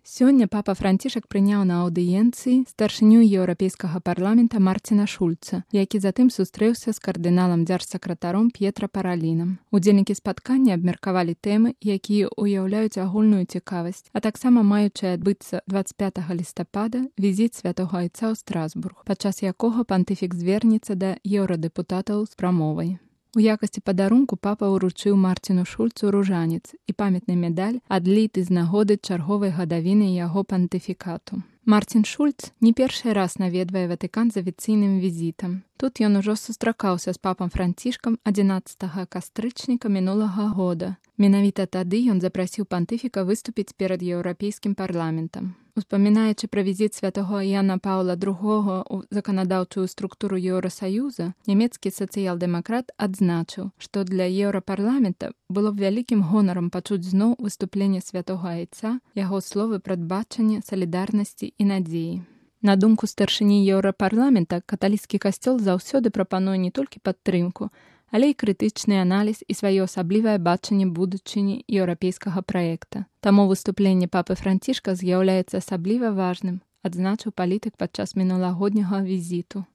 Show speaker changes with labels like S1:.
S1: Сёння папа Францішак прыняў на аўдыенцыі старшыню Еўрапейскага парламента Марціна Шульца, які затым сустрэўся з кардыналам дзяржсакратаром П'етра Паралінам. Удзельнікі спаткання абмеркавалі тэмы, якія ўяўляюць агульную цікавасць, а таксама маючы адбыцца 25 лістапада візіт святога айца ў Страсбург, падчас якога пантыфік звернецца да еўрадэпутатаў з прамовай. У якасці падарунку папа ўручыў Марціну Шульцу ружанец і памятны медаль, адліты з нагоды чарговай гадавіны яго пантыфікату. Марцін Шульц не першы раз наведвае Ватыкан з афіцыйным візітам. Тут ён ужо сустракаўся з папам Францішкам 11 кастрычніка мінулага года. Менавіта тады ён запрасіў пантыфіка выступіць перад Еўрапейскім парламентам. Успамінаючы пра візіт святого Яна Паўла II ў заканадаўчую структуру Еўрасаюза, нямецкі сацыял-дэмакрат адзначыў, што для Еўрапарламента было б вялікім гонарам пачуць зноў выступленне святога айца, яго словы прадбачання, салідарнасці і надзеі. На думку старшыні Еўрапарламента, каталіцкі касцёл заўсёды прапануе не толькі падтрымку, але і крытычны аналіз і сваё асаблівае бачанне будучыні еўрапейскага праекта. Таму выступленне папы Францішка з'яўляецца асабліва важным, адзначыў палітык падчас мінулагодняга візіту.